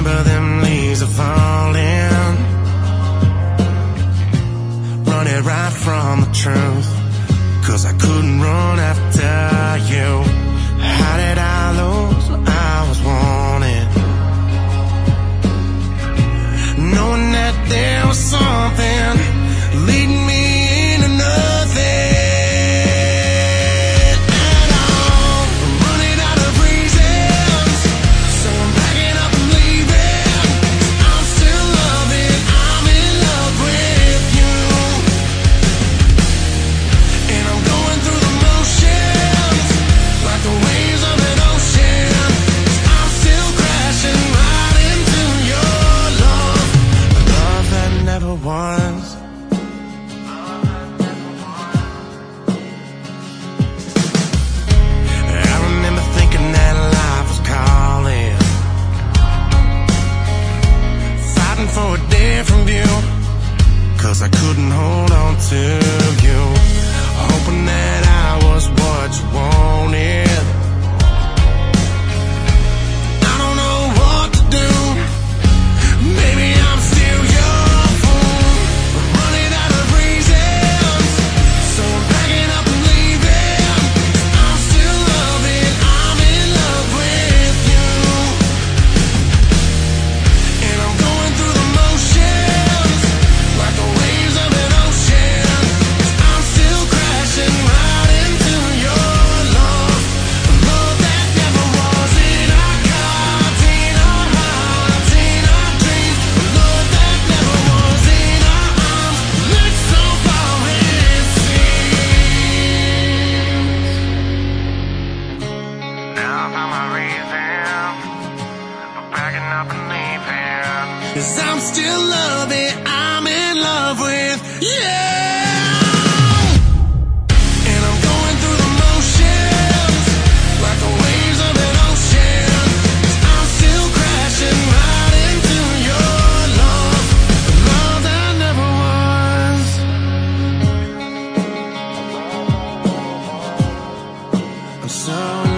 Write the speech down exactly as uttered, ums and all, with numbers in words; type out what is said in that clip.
remember them leaves are falling, running right from the truth, 'cause I couldn't run after you. How did I lose what I was wanting, knowing that there was something leading me into nothing at all. I'm running out of reasons, so I'm packing up and leaving. I'm still loving, I'm in love with you, and I'm going through the motions like the waves of an ocean. I'm still crashing right into your love, a love that never was. I remember thinking that life was calling, fighting for a different view, 'cause I couldn't hold on to you, hoping that I was what you wanted. I don't know what to do, maybe I'm still your fool. I'm running out of reasons, so I'm packing up and leaving. I'm still loving, I'm in love with you, and I'm going through the motions like the waves of an ocean. I'm still crashing right into your love, a love that never was in our cards, in our hearts, in our dreams, a love that never was in our arms, looked so far it seems. Now I found my reason for packing up and leaving, 'cause I'm still loving, I'm in love with you, and I'm going through the motions like the waves of an ocean. I'm still crashing right into your love, a love that never was. I'm so